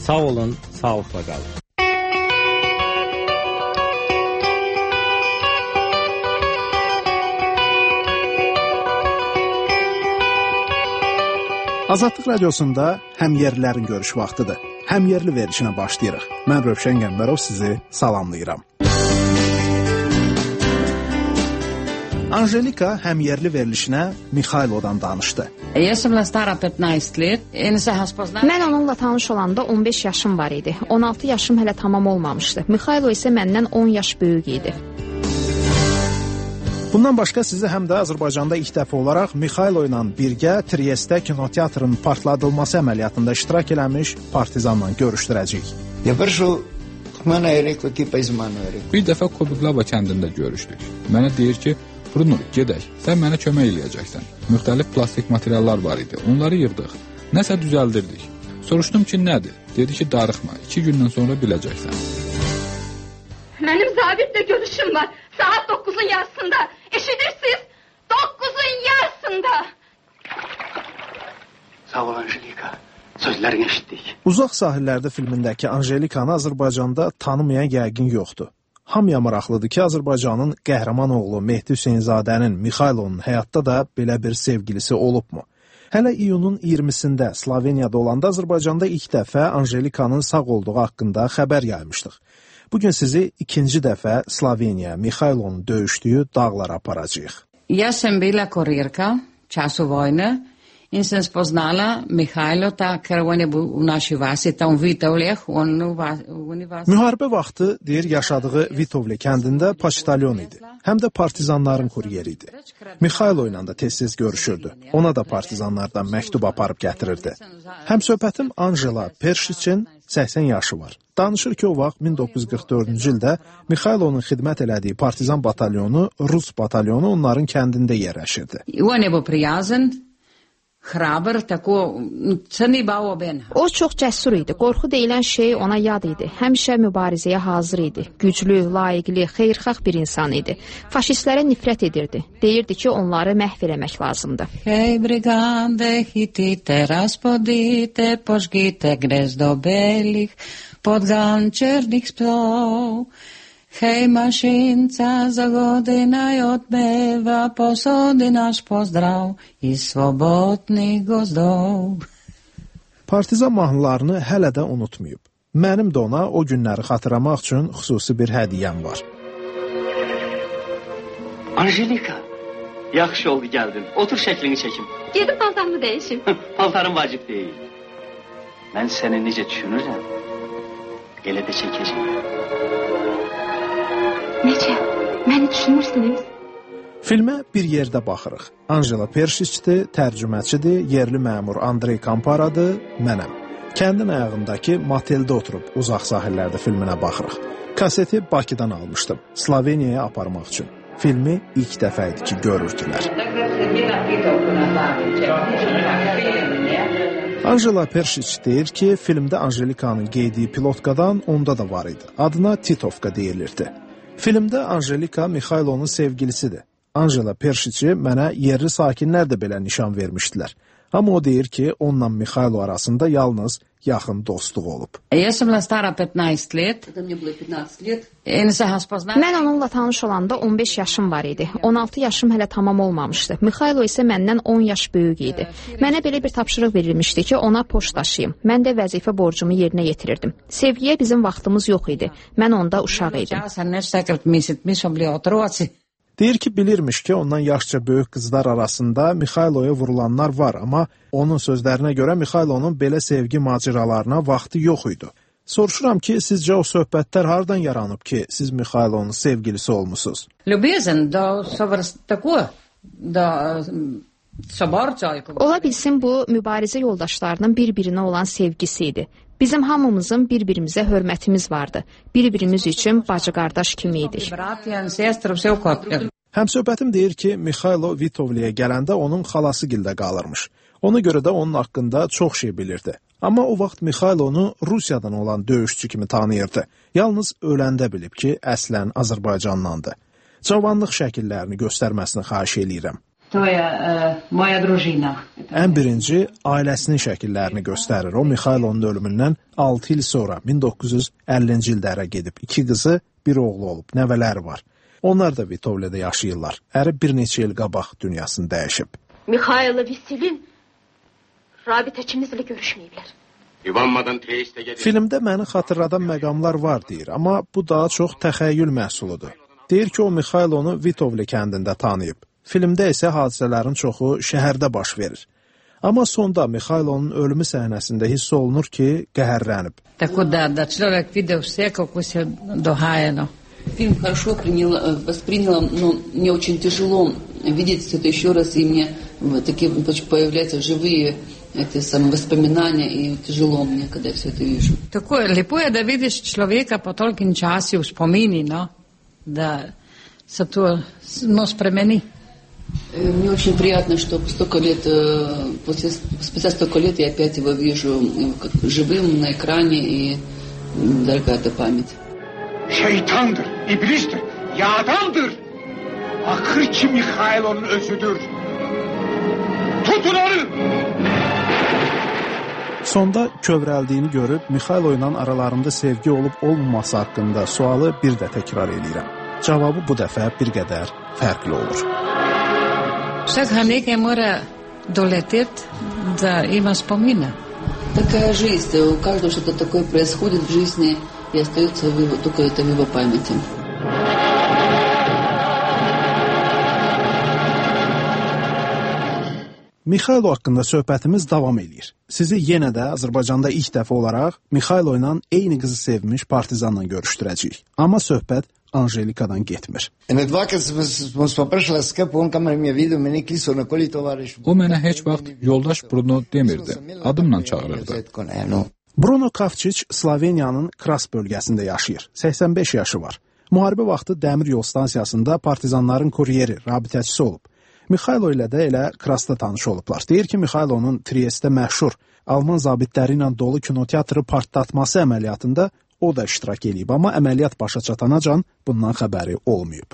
Sağ olun, sağlıqla qalın. Azadlıq radiosunda həmyerlilərin görüş vaxtıdır. Həmyerli verilişinə başlayırıq. Mən Rövşən Qəmbərov sizi salamlayıram. Anjelika həmyerli verilişinə Mixaylodan danışdı. Mən onunla tanış olanda 15 yaşım var idi. 16 yaşım hələ tamam olmamışdı. Mixaylo isə məndən 10 yaş böyük idi. Bundan başqa sizi həm də Azərbaycanda ilk dəfə olaraq Mixaylo ilə birgə Trieste kinoteatrının partladılması əməliyyatında iştirak eləmiş partizanla görüşdürəcəyik. Bir dəfə Kobiglava kəndində görüşdük. Mənə deyir ki, Bruno, gedək, sən mənə kömək eləyəcəksən. Müxtəlif plastik materiallar var idi, onları yığdıq. Nəsə düzəldirdik. Soruşdum ki, nədir? Dedi ki, darıxma, 2 gündən sonra biləcəksən. Mənim zabitlə görüşüm var. Saat 9'un yarısında. Eşidirsiniz? 9'un yarısında. Sağ ol Anjelika. Sözlərini eşitdik. Uzaq sahillərdə filmindəki Anjelikanı Azərbaycanda tanımayan yəqin yoxdur. Hamıya maraqlıdır ki, Azərbaycanın qəhrəman oğlu Mehdi Hüseynzadənin Mixaylonun həyatda da belə bir sevgilisi olubmu? Hələ iyunun 20-sində Sloveniyada olanda Azərbaycanda ilk dəfə Anjelikanın sağ olduğu haqqında xəbər yaymışdıq. Bugün sizi ikinci dəfə Sloveniya, Mixaylonun döyüşdüyü dağlara aparacağıq. Jaz sem bila kurirka v času vojne in sem spoznala Mihajlota, ker on je bil v naši vasi, tam v Vitovljah. Müharibə vaxtı, deyir, yaşadığı Vitovle kəndində poçtalyon idi. Həm də partizanların kuryeri idi. Mixaylo ilə də tez-tez görüşürdü. Ona da partizanlardan məktub aparıb gətirirdi. Həmsöhbətim Anjela Perşiçin 80 yaşı var. Danışır ki, o vaxt 1944-cü ildə Mixaylonun xidmət elədiyi partizan batalyonu, Rus batalyonu onların kəndində yerləşirdi. On je bil prijazen, hraber, tako se ni bal oben. O çox cəsur idi. Qorxu deyilən şey ona yad idi. Həmişə mübarizəyə hazır idi. Güclü, layiqli, xeyirxah bir insan idi. Faşistlərə nifrət edirdi. Deyirdi ki, onları məhv eləmək lazımdır. Hej, brigande, hitite, razpodite, požgite gnezdo belih, podgan črnih psov. Hej, mašinca, za godinaj odmeva, posodi naš pozdrav iz svobodnih gozdov. Partizan mahnılarını hələ də unutmayıb. Mənim də ona o günləri xatırlamaq üçün xüsusi bir hədiyyəm var. Anjelika, yaxşı oldu gəldin. Otur şəklini çəkim. Gedib paltarımı dəyişim. Paltarın vacib deyil. Mən səni necə düşünürəm, elə də çəkəcəm. Necə? Məni düşünürsünüz? Filmə bir yerdə baxırıq. Anjela Perşiçdir, tərcüməçidir, yerli məmur Andrey Kamparadır, mənəm. Kəndin ayağındakı moteldə oturub uzaq sahillərdə filminə baxırıq. Kaseti Bakıdan almışdım, Sloveniyaya aparmaq üçün. Filmi ilk dəfə idi ki, görürdülər. Anjela Perşiç deyir ki, filmdə Anjelikanın geydiyi pilotkadan onda da var idi. Adına Titovka deyilirdi. Filmdə Anjelika Mixaylonun sevgilisidir. Anjela Perşiçi mənə yerli sakinlər də belə nişan vermişdilər. Amma o deyir ki, onunla Mixaylo arasında yalnız yaxın dostluq olub. Mən onunla tanış olanda 15 yaşım var idi. 16 yaşım hələ tamam olmamışdı. Mixaylo isə məndən 10 yaş böyük idi. Mənə belə bir tapşırıq verilmişdi ki, ona poçt daşıyım. Mən də vəzifə borcumu yerinə yetirirdim. Sevgiyə bizim vaxtımız yox idi. Mən onda uşaq idim. Deyir ki, bilirmiş ki, ondan yaşca böyük qızlar arasında Mixayloya vurulanlar var, amma onun sözlərinə görə Mixaylonun belə sevgi macəralarına vaxtı yox idi. Soruşuram ki, sizcə o söhbətlər hardan yaranıb ki, siz Mixaylonun sevgilisi olmusunuz? Ola bilsin bu, mübarizə yoldaşlarının bir-birinə olan sevgisi idi. Bizim hamımızın bir-birimizə hörmətimiz vardı. Bir-birimiz üçün bacı-qardaş kimi idik. Həmsöhbətim deyir ki, Mixaylo Vitovliyə gələndə onun xalası gildə qalırmış. Ona görə də onun haqqında çox şey bilirdi. Amma o vaxt Mixaylonu Rusiyadan olan döyüşçü kimi tanıyırdı. Yalnız öləndə bilib ki, əslən Azərbaycanlandı. Cavanlıq şəkillərini göstərməsini xahiş eləyirəm. moja družina. Ən birinci ailəsinin şəkillərini göstərir. O, Mixailonun ölümündən 6 il sonra 1950-ci ildə ərə gedib. 2 qızı, bir oğlu olub, nəvələri var. Onlar da Vitovle'də yaşayırlar. Əri bir neçə il qabaq dünyasını dəyişib. Mikhail'la Veselin rabitəçimizlə görüşməyiblər. Filmdə məni xatırladan məqamlar var deyir, amma bu daha çox təxəyyül məhsuludur. Deyir ki, o Mikhailonu Vitovle kəndində tanıyıb. Filmdə isə hadisələrin çoxu şəhərdə baş verir. Amma sonda Mikhailonun ölümü səhnəsində hiss olunur ki, qəhərlənib. Tako da človek vidi vse, kako se dohajalo. Фильм хорошо восприняла, но мне очень тяжело видеть все это еще раз, и мне такие появляются живые воспоминания, и тяжело мне, когда я все это вижу. Tako je, lepo je, da vidiš človeka po tolikim časi v spomini, no? Da se to spremeni. Мне очень приятно, что столько лет, спустя столько лет я опять его вижу живым на экране, и дорогая эта память. Şeytandır, iblistir, yağdandır. Akır ki Mikhailonun özüdür. Tutun onu! Sonda kövrəldiyini görüb, Mikhailo ilə aralarında sevgi olub-olmaması haqqında sualı bir də təkrar edirəm. Cavabı bu dəfə bir qədər fərqli olur. Vsakega nekaj mora doleteti, da ima spomine. Такая жизнь, у каждого что-то такое происходит в жизни, и остается только это в его памяти. Mikhailo haqqında söhbətimiz davam edir. Sizi yenə də Azərbaycanda ilk dəfə olaraq Mikhailo ilə eyni qızı sevmiş partizanla görüşdürəcəyik. Amma söhbət Anjelikadan getmir. O mənə heç vaxt yoldaş Bruno demirdi, adımla çağırırdı. Bruno Kavčić Sloveniyanın Kras bölgəsində yaşayır. 85 yaşı var. Müharibə vaxtı dəmir yol stansiyasında partizanların kuryeri, rabitəçisi olub. Mikhailo ilə də elə Krasda tanış olublar. Deyir ki, Mikhailonun Triestdə məşhur Alman zabitləri ilə dolu kinoteatrı partlatması əməliyyatında o da iştirak edib, amma əməliyyat başa çatanacan bundan xəbəri olmayıb.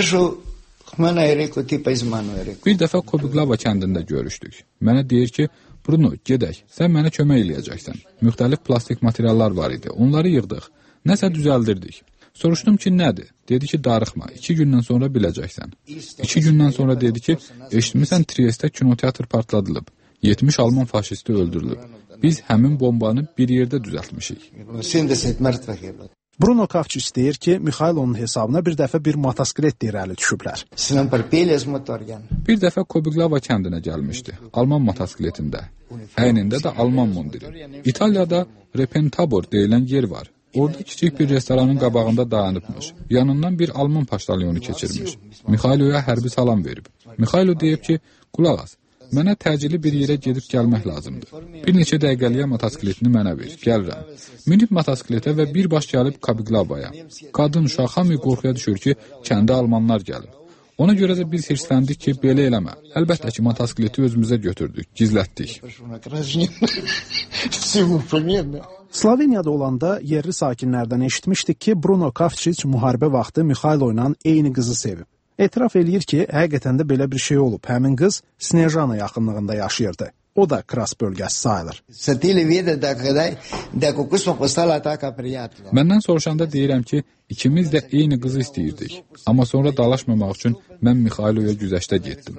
Bir dəfə Kobiglava kəndində görüşdük. Mənə deyir ki, Bruno, gedək, sən mənə kömək eləyəcəksən. Müxtəlif plastik materiallar var idi, onları yığdıq, nəsə düzəldirdik. Soruşdum ki, nədir? Dedi ki, darıxma, 2 gündən sonra biləcəksən. 2 gündən sonra dedi ki, eşitmirsən Triestdə kinoteatr partladılıb, 70 Alman faşisti öldürülüb. Biz həmin bombanı bir yerdə düzəltmişik. Bruno Kavčić deyir ki, Mikhailonun hesabına bir dəfə bir motosiklet irəli düşüblər. Bir dəfə Kobiglava kəndinə gəlmişdi, Alman motosikletində. Əynində də Alman mundiri. İtaliyada Repentabor deyilən yer var. Orada kiçik bir restoranın qabağında dayanıbmış. Yanından bir Alman paştalyonu keçirmiş. Mikhailoya hərbi salam verib. Mikhailo deyib ki, qulaq as, mənə təcili bir yerə gedib gəlmək lazımdır. Bir neçə dəqiqəliyə motosikletini mənə ver, gəlirəm. Minib motosikletə və birbaş gəlib Kabiglavaya. Qadın, uşaq hamı qorxuya düşür ki, kəndə almanlar gəlib. Ona görə də biz hirsləndik ki, belə eləmə. Əlbəttə ki, motosikleti özümüzə götürdük, gizlətdik. Sloveniyada olanda yerli sakinlərdən eşitmişdik ki, Bruno Kavčić müharibə vaxtı Mikhailo ilə eyni qızı sevib. Etiraf eləyir ki, həqiqətən də belə bir şey olub. Həmin qız Snežana yaxınlığında yaşayırdı. O da Kras bölgəsi sayılır. Məndən soruşanda deyirəm ki, ikimiz də eyni qızı istəyirdik. Amma sonra dalaşmamaq üçün mən Mikhailoya güzəştə getdim.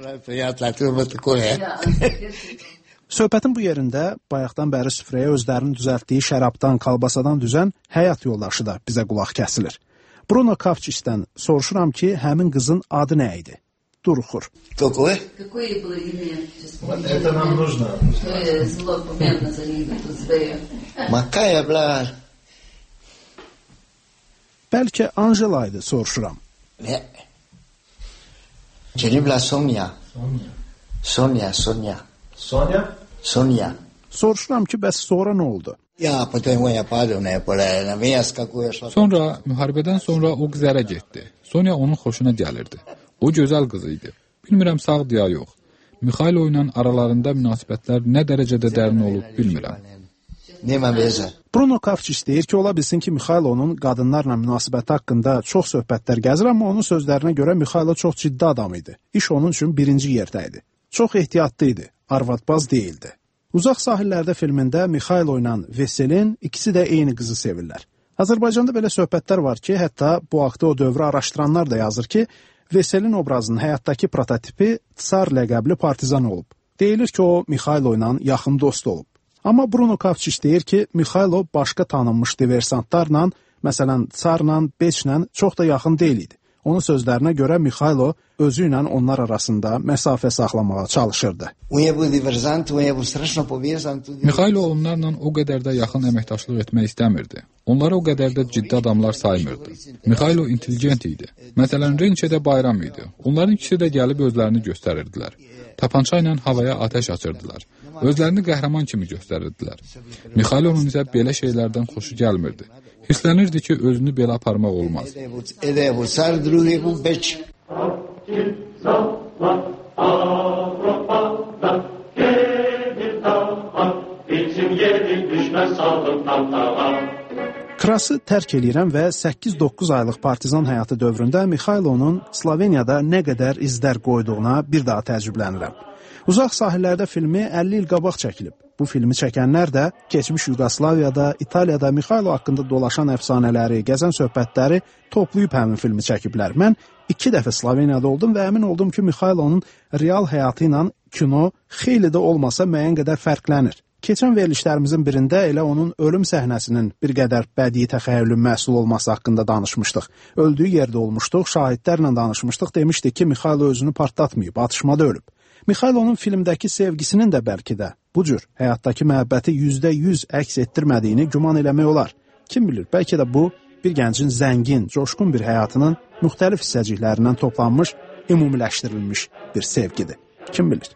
Söhbətin bu yerində bayaqdan bəri süfrəyə özlərinin düzəltdiyi şərabdan, kalbasadan düzən həyat yoldaşı da bizə qulaq kəsilir. Bruno Kavčićdən soruşuram ki, həmin qızın adı nə idi? Duruxur. Это нам нужно. Bəlkə Angela idi, soruşuram. Sonya. Soruşuram ki, bəs sonra nə oldu? Sonra, müharibədən sonra o qız ərə getdi. Sonya onun xoşuna gəlirdi. O gözəl qız idi. Bilmirəm sağ ya yox. Mikhailo ilə aralarında münasibətlər nə dərəcədə dərin olub bilmirəm. Bruno Kavčič deyir ki, ola bilsin ki, Mixailonun qadınlarla münasibəti haqqında çox söhbətlər gəzir, amma onun sözlərinə görə Mixailo çox ciddi adam idi. İş onun üçün birinci yerdə idi. Çox ehtiyatlı idi, arvadbaz deyildi. Uzaq sahillərdə filmində Mixailo ilə Veselin ikisi də eyni qızı sevirlər. Azərbaycanda belə söhbətlər var ki, hətta bu haqda o dövrü araşdıranlar da yazır ki, Veselin obrazının həyatdakı prototipi Tsar ləqəbli partizan olub. Deyilir ki, o Mixailo ilə yaxın dost olub. Amma Bruno Kavčič deyir ki, Mixailo başqa tanınmış diversantlarla, məsələn, Tsarla, Beçlə çox da yaxın deyil idi. Onun sözlərinə görə Mixailo özü ilə onlar arasında məsafə saxlamağa çalışırdı. Mixailo onlarla o qədər də yaxın əməkdaşlıq etmək istəmirdi. Onları o qədər də ciddi adamlar saymırdı. Mixailo intelligent idi. Məsələn, Rençedə bayram idi. Onların ikisi də gəlib özlərini göstərirdilər. Tapança ilə havaya ateş açırdılar. Özlərini qəhrəman kimi göstərirdilər. Mixailonun isə belə şeylərdən xoşu gəlmirdi. Hisslənirdi ki, özünü belə aparmaq olmaz. Krası tərk eləyirəm və 8-9 aylıq partizan həyatı dövründə Mixailonun Sloveniyada nə qədər izlər qoyduğuna bir daha təəccüblənirəm. Uzaq sahillərdə filmi 50 il qabaq çəkilib. Bu filmi çəkənlər də keçmiş Yugoslaviyada, İtaliyada Mixailo haqqında dolaşan əfsanələri, gəzən söhbətləri toplayıb həmin filmi çəkiblər. Mən 2 dəfə Sloveniyada oldum və əmin oldum ki, Mixailonun real həyatı ilə kino xeyli də olmasa müəyyən qədər fərqlənir. Keçən verilişlərimizin birində elə onun ölüm səhnəsinin bir qədər bədii təxəyyülün məhsul olması haqqında danışmışdıq. Öldüyü yerdə olmuşduq, şahidlərlə danışmışdıq, demişdik ki, Mixailo özünü partlatmayıb, atışmada ölüb. Mixailonun filmdəki sevgisinin də bəlkə də bu cür həyatdakı məhəbbəti %100 əks etdirmədiyini güman eləmək olar. Kim bilir, bəlkə də bu bir gəncin zəngin, coşqun bir həyatının müxtəlif hissəciklərindən toplanmış, ümumiləşdirilmiş bir sevgidir. Kim bilir?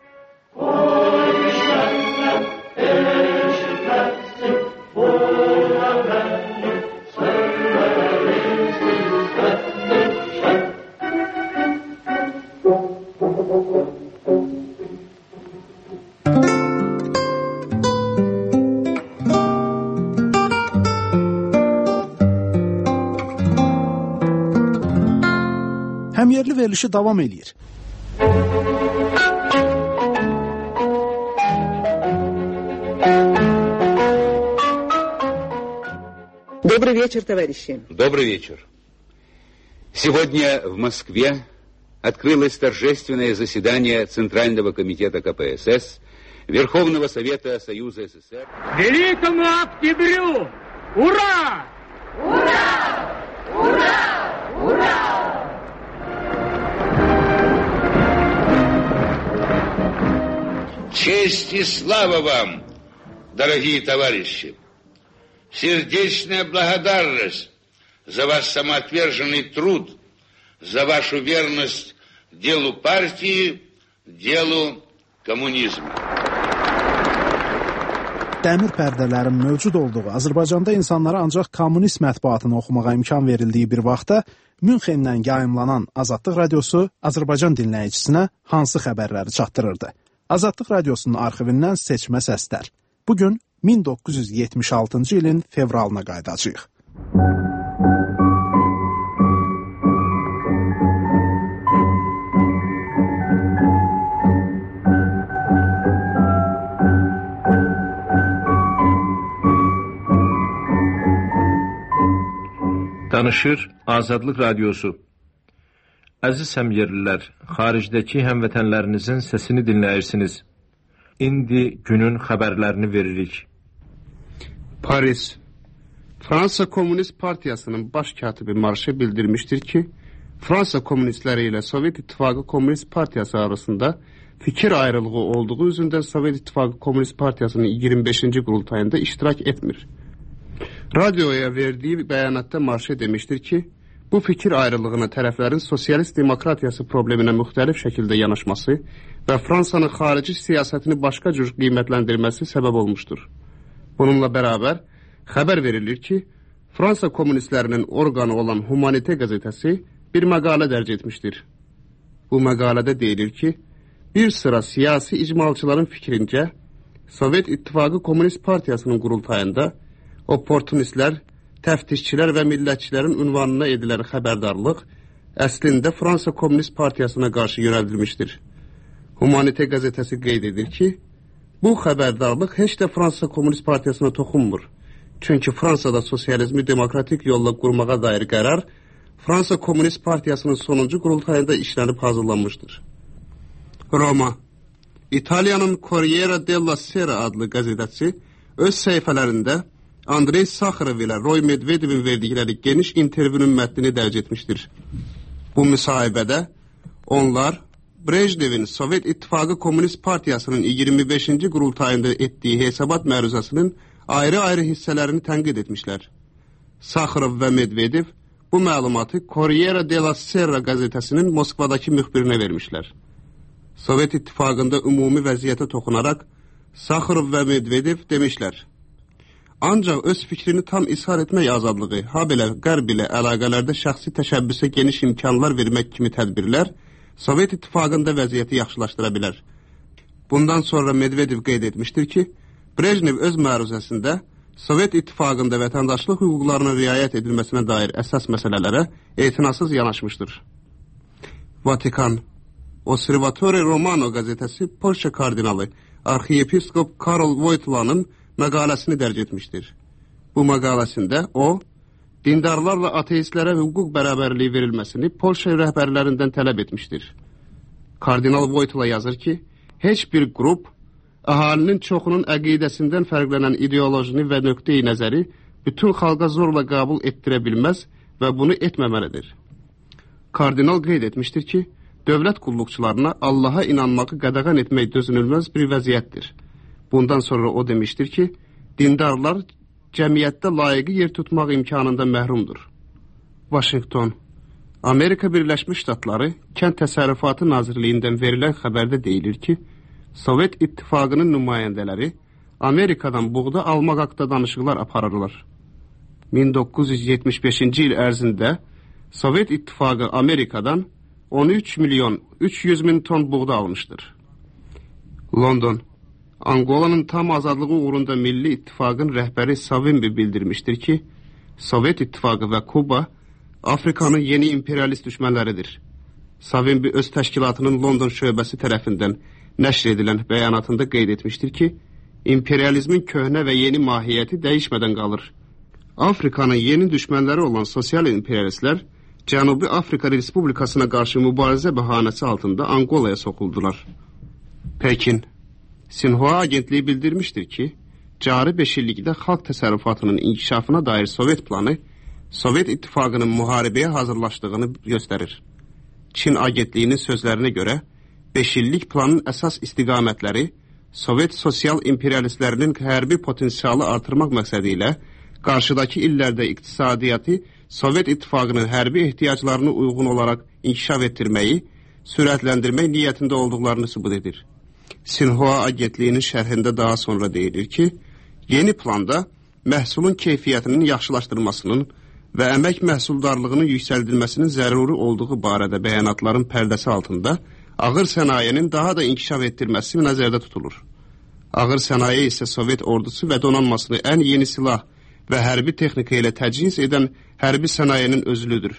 Həmyerli verilişi davam eləyir. Добрый вечер, товарищи. Добрый вечер. Сегодня в Москве открылось торжественное заседание Центрального комитета КПСС Верховного Совета Союза СССР. Великому Октябрю! Ура! Ура! Ура! Ура! Честь и слава вам, дорогие товарищи! Сердечная благодарность за ваш самоотверженный труд, за вашу верность делу партии, делу коммунизма. Dəmir pərdələrin mövcud olduğu Azərbaycanda insanlara ancaq kommunist mətbuatını oxumağa imkan verildiyi bir vaxtda Münxendən yayımlanan Azadlıq Radiosu Azərbaycan dinləyicisinə hansı xəbərləri çatdırırdı? Azadlıq Radiosunun arxivindən seçmə səslər. Bugün 1976-cı ilin fevralına qayıdacağıq. Danışır Azadlıq Radiosu. Əziz həmyerlilər, xaricdəki həmvətənlərinizin səsini dinləyirsiniz. İndi günün xəbərlərini veririk. Paris. Fransa Komünist Partiyasının baş katibi Marşe bildirmişdir ki, Fransa komünistləri ilə Sovet İttifaqı Komünist Partiyası arasında fikir ayrılığı olduğu üzündən Sovet İttifaqı Komünist Partiyasının 25-ci qurultayında iştirak etmir. Radioya verdiyi bəyanatda Marşe demişdir ki, bu fikir ayrılığına tərəflərin sosialist demokratiyası probleminə müxtəlif şəkildə yanaşması və Fransanın xarici siyasətini başqa cür qiymətləndirməsi səbəb olmuşdur. Bununla bərabər xəbər verilir ki, Fransa komünistlərinin orqanı olan Humanite qəzetəsi bir məqalə dərc etmişdir. Bu məqalədə deyilir ki, bir sıra siyasi icmalçıların fikrincə, Sovet İttifaqı Komünist Partiyasının qurultayında opportunistlər, təftişçilər və millətçilərin ünvanına edilən xəbərdarlıq əslində Fransa Komünist Partiyasına qarşı yönəldilmişdir. Humanite qəzetəsi qeyd edir ki, bu xəbərdarlıq heç də Fransa Komünist Partiyasına toxunmur. Çünki Fransada sosializmi demokratik yolla qurmağa dair qərar Fransa Komünist Partiyasının sonuncu qurultayında işlənib hazırlanmışdır. Roma. İtaliyanın Corriere della Sera adlı qəzetəsi öz səhifələrində Andrey Sakharov ilə Roy Medvedevin verdikləri geniş intervyunun mətnini dərc etmişdir. Bu müsahibədə onlar Brejnevin Sovet İttifaqı Komünist Partiyasının 25-ci qurultayında etdiyi hesabat məruzəsinin ayrı-ayrı hissələrini tənqid etmişlər. Sakharov və Medvedev bu məlumatı Corriere della Sera qəzetəsinin Moskvadakı müxbirinə vermişlər. Sovet İttifaqında ümumi vəziyyətə toxunaraq Sakharov və Medvedev demişlər: ancaq öz fikrini tam ishar etmək azadlığı, habelə qərb ilə əlaqələrdə şəxsi təşəbbüsə geniş imkanlar vermək kimi tədbirlər Sovet İttifaqında vəziyyəti yaxşılaşdıra bilər. Bundan sonra Medvedev qeyd etmişdir ki, Brejnev öz məruzəsində Sovet İttifaqında vətəndaşlıq hüquqlarına riayət edilməsinə dair əsas məsələlərə etinasız yanaşmışdır. Vatikan. Osservatore Romano qəzetəsi Polşa kardinalı arxiyepiskop Karol Wojtyła'nın məqaləsini dərc etmişdir. Bu məqaləsində o, dindarlarla ateistlərə hüquq bərabərliyi verilməsini Polşa rəhbərlərindən tələb etmişdir. Kardinal Wojtyła yazır ki, heç bir qrup əhalinin çoxunun əqidəsindən fərqlənən ideolojini və nöqteyi nəzəri bütün xalqa zorla qəbul etdirə bilməz və bunu etməməlidir. Kardinal qeyd etmişdir ki, dövlət qulluqçularına Allaha inanmağı qadağan etmək dözünülməz bir vəziyyətdir. Bundan sonra o demişdir ki, dindarlar cəmiyyətdə layiqi yer tutmaq imkanında məhrumdur. Vaşinqton. Amerika Birləşmiş Ştatları Kənd Təsərrüfatı Nazirliyindən verilən xəbərdə deyilir ki, Sovet İttifaqının nümayəndələri Amerikadan buğda almaq haqda danışıqlar aparırlar. 1975-ci il ərzində Sovet İttifaqı Amerikadan 13 milyon 300 min ton buğda almışdır. London. Angolanın tam azadlığı uğrunda Milli İttifaqın rəhbəri Savimbi bildirmişdir ki, Sovet İttifaqı və Kuba Afrikanın yeni imperialist düşmənləridir. Savimbi öz təşkilatının London şöbəsi tərəfindən nəşr edilən bəyanatında qeyd etmişdir ki, imperializmin köhnə və yeni mahiyyəti dəyişmədən qalır. Afrikanın yeni düşmənləri olan sosial imperialistlər Cənubi Afrika Respublikasına qarşı mübarizə bəhanəsi altında Angolaya soxuldular. Pekin. Sinhua agentliyi bildirmişdir ki, cari 5 illikdə xalq təsərrüfatının inkişafına dair Sovet planı Sovet İttifaqının müharibəyə hazırlaşdığını göstərir. Çin agentliyinin sözlərinə görə 5 illik planın əsas istiqamətləri Sovet sosial imperialistlərinin hərbi potensialı artırmaq məqsədi ilə qarşıdakı illərdə iqtisadiyyatı Sovet İttifaqının hərbi ehtiyaclarına uyğun olaraq inkişaf etdirməyi, sürətləndirmək niyyətində olduqlarını sübut edir. Sinhua agentliyinin şərhində daha sonra deyilir ki, yeni planda məhsulun keyfiyyətinin yaxşılaşdırılmasının və əmək məhsuldarlığının yüksəldilməsinin zəruri olduğu barədə bəyanatların pərdəsi altında ağır sənayenin daha da inkişaf etdirməsi nəzərdə tutulur. Ağır sənaye isə Sovet ordusu və donanmasını ən yeni silah və hərbi texnika ilə təchiz edən hərbi sənayenin özülüdür.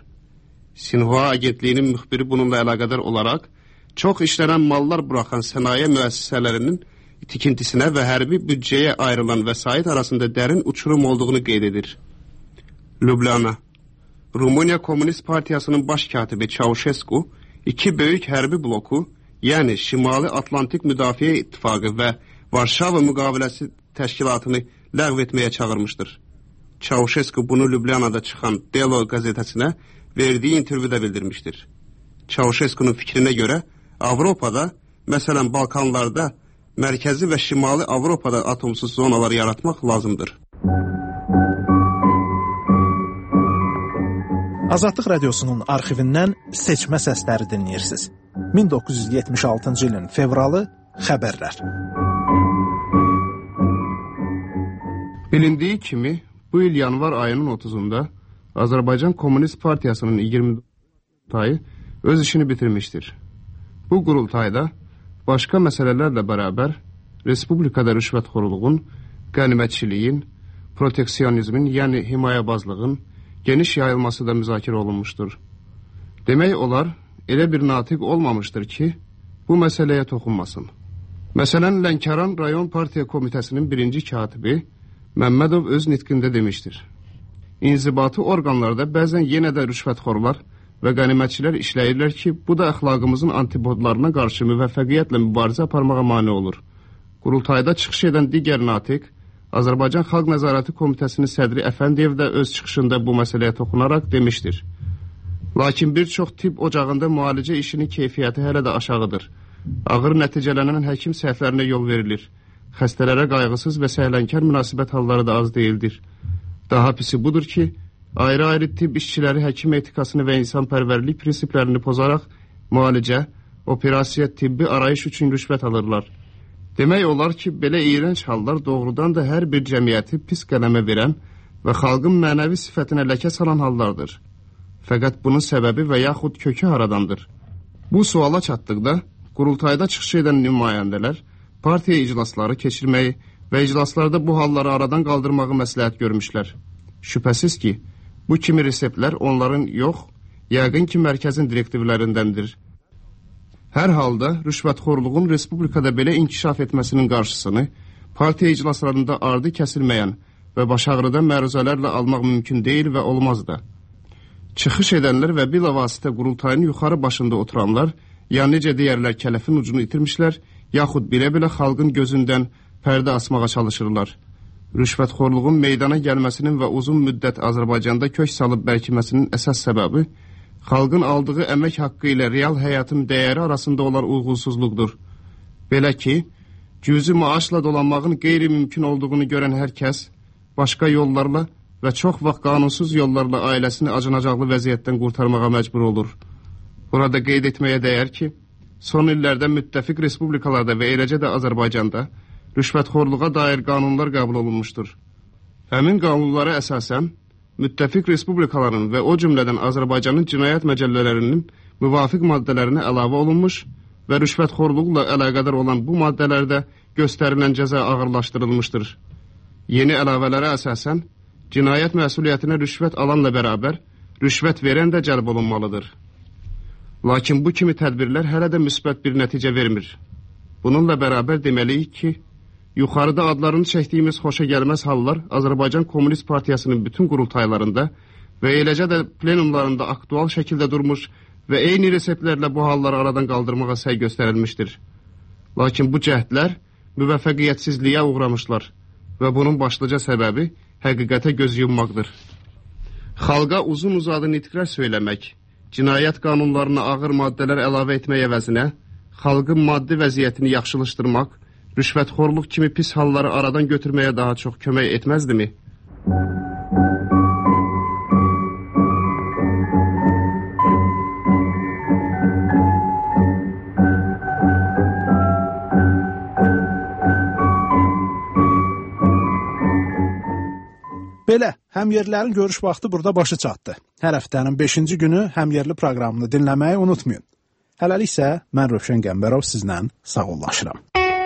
Sinhua agentliyinin müxbiri bununla əlaqədar olaraq çox işlənən mallar buraxan sənaye müəssisələrinin tikintisinə və hərbi büdcəyə ayrılan vəsait arasında dərin uçurum olduğunu qeyd edir. Ljubljana. Rumıniya Komünist Partiyasının baş katibi Çauşesku iki böyük hərbi bloku, yəni Şimali Atlantik Müdafiə İttifaqı və Varşava müqaviləsi təşkilatını ləğv etməyə çağırmışdır. Çauşesku bunu Ljubljanada çıxan Delo qəzetəsinə verdiyi intervyuda bildirmişdir. Çauşeskunun fikrinə görə Avropada, məsələn Balkanlarda, mərkəzi və şimali Avropada atomsuz zonalar yaratmaq lazımdır. Azadlıq Radiosunun arxivindən seçmə səsləri dinləyirsiniz. 1976-cı ilin fevralı xəbərlər. Bilindiyi kimi, bu il yanvar ayının 30-unda Azərbaycan Komünist Partiyasının 20 qurultayı öz işini bitirmişdir. Bu qurultayda başqa məsələlərlə bərabər Respublikada rüşvətxorluğun, qənimətçiliyin, proteksiyonizmin, yəni himayəbazlığın geniş yayılması da müzakirə olunmuşdur. Demək olar, elə bir natiq olmamışdır ki, bu məsələyə toxunmasın. Məsələn, Lənkəran Rayon Partiya Komitəsinin birinci katibi Məmmədov öz nitqində demişdir. İnzibati orqanlarda bəzən yenə də rüşvətxorlar və qənimətçilər işləyirlər ki, bu da əxlaqımızın antipodlarına qarşı müvəffəqiyyətlə mübarizə aparmağa mane olur. Qurultayda çıxış edən digər natiq, Azərbaycan Xalq Nəzarəti Komitəsinin sədri Əfəndiyev də öz çıxışında bu məsələyə toxunaraq demişdir. Lakin bir çox tibb ocağında müalicə işinin keyfiyyəti hələ də aşağıdır. Ağır nəticələnən həkim səhvlərinə yol verilir. Xəstələrə qayğısız və səhlənkar münasibət halları da az deyildir. Daha pisi budur ki, ayrı-ayrı tibb işçiləri həkim etikasını və insanpərvərlik prinsiplərini pozaraq müalicə, operasiya, tibbi arayış üçün rüşvət alırlar. Demək olar ki, belə iyrənc hallar doğrudan da hər bir cəmiyyəti pis qələmə verən və xalqın mənəvi sifətinə ləkə salan hallardır. Fəqət bunun səbəbi və yaxud kökü haradandır? Bu suala çatdıqda, qurultayda çıxış edən nümayəndələr partiya iclasları keçirməyi və iclaslarda bu halları aradan qaldırmağı məsləhət görmüşlər. Şübhəsiz ki, bu kimi reseptlər onların yox, yəqin ki, mərkəzin direktivlərindəndir. Hər halda rüşvətxorluğun respublikada belə inkişaf etməsinin qarşısını partiya iclaslarında ardı kəsilməyən və baş ağrıdan məruzələrlə almaq mümkün deyil və olmaz da. Çıxış edənlər və bilavasitə qurultayın yuxarı başında oturanlar ya necə deyərlər kələfin ucunu itirmişlər, yaxud bilə-bilə xalqın gözündən pərdə asmağa çalışırlar. Rüşvətxorluğun meydana gəlməsinin və uzun müddət Azərbaycanda kök salıb bərkiməsinin əsas səbəbi xalqın aldığı əmək haqqı ilə real həyatın dəyəri arasında olan uyğunsuzluqdur. Belə ki, cüzi maaşla dolanmağın qeyri-mümkün olduğunu görən hər kəs başqa yollarla və çox vaxt qanunsuz yollarla ailəsini acınacaqlı vəziyyətdən qurtarmağa məcbur olur. Burada qeyd etməyə dəyər ki, son illərdə müttəfiq respublikalarda və eləcə də Azərbaycanda rüşvətxorluğa dair qanunlar qəbul olunmuşdur. Həmin qanunlara əsasən, müttəfiq respublikaların və o cümlədən Azərbaycanın cinayət məcəllələrinin müvafiq maddələrinə əlavə olunmuş və rüşvətxorluqla əlaqədar olan bu maddələrdə göstərilən cəza ağırlaşdırılmışdır. Yeni əlavələrə əsasən, cinayət məsuliyyətinə rüşvət alanla bərabər, rüşvət verən də cəlb olunmalıdır. Lakin bu kimi tədbirlər hələ də müsbət bir nəticə vermir. Bununla bərabər deməliyik ki, yuxarıda adlarını çəkdiyimiz xoşa gəlməz hallar Azərbaycan Komünist Partiyasının bütün qurultaylarında və eləcə də plenumlarında aktual şəkildə durmuş və eyni reseptlərlə bu halları aradan qaldırmağa səy göstərilmişdir. Lakin bu cəhdlər müvəffəqiyyətsizliyə uğramışlar və bunun başlıca səbəbi həqiqətə göz yummaqdır. Xalqa uzun-uzadı nitqlər söyləmək, cinayət qanunlarına ağır maddələr əlavə etmək əvəzinə, xalqın maddi vəziyyətini yaxşılaşdırmaq, rüşvətxorluq kimi pis halları aradan götürməyə daha çox kömək etməzdimi? Belə, həmyerlilərin görüş vaxtı burada başı çatdı. Hər həftənin 5-ci günü həmyerli proqramını dinləməyi unutmayın. Hələlik isə mən Rövşən Qəmbərov sizlə sağollaşıram.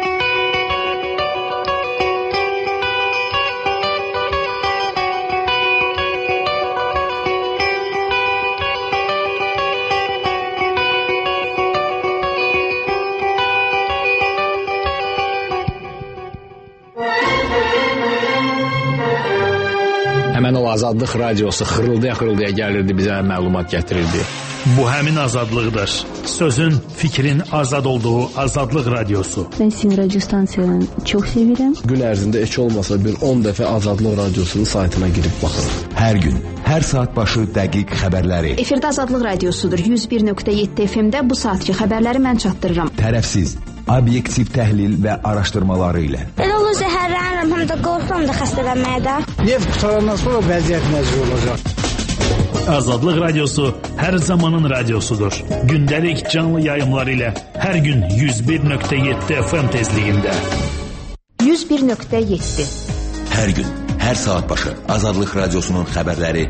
Həmən o Azadlıq radiosu xırıldaya-xırıldaya gəlirdi, bizə məlumat gətirirdi. Bu həmin azadlıqdır. Sözün, fikrin azad olduğu Azadlıq radiosu. Ben sizin radyo stansiyanı çok sevirəm. Gün ərzində heç olmasa bir 10 dəfə Azadlıq radiosunun saytına girib baxırım. Hər gün, hər saat başı dəqiq xəbərləri. Efirdə Azadlıq radiosudur. 101.7 FM-də bu saatki xəbərləri mən çatdırıram. Tərəfsiz, obyektiv təhlil və araşdırmaları ilə. Elə olur zəhərlənirəm, həm də qorxuram da xəstələnməyə də. Neft qutarandan sonra vəziyyət nəzir olacaq. Azadlıq radiosu hər zamanın radiosudur. Gündəlik canlı yayımlar ilə hər gün 101.7 FM tezliyində. 101.7 Hər gün, hər saat başı Azadlıq radiosunun xəbərləri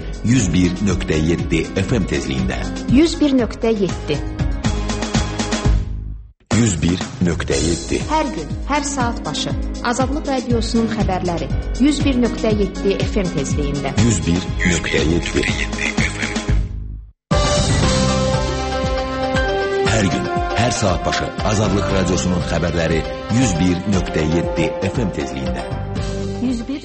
101.7 FM tezliyində. 101.7 101.7. Hər gün, hər saat başı Azadlıq Radiosunun xəbərləri 101.7 FM tezliyində. 101.7. Hər gün, hər saat başı Azadlıq Radiosunun xəbərləri 101.7 FM tezliyində. 101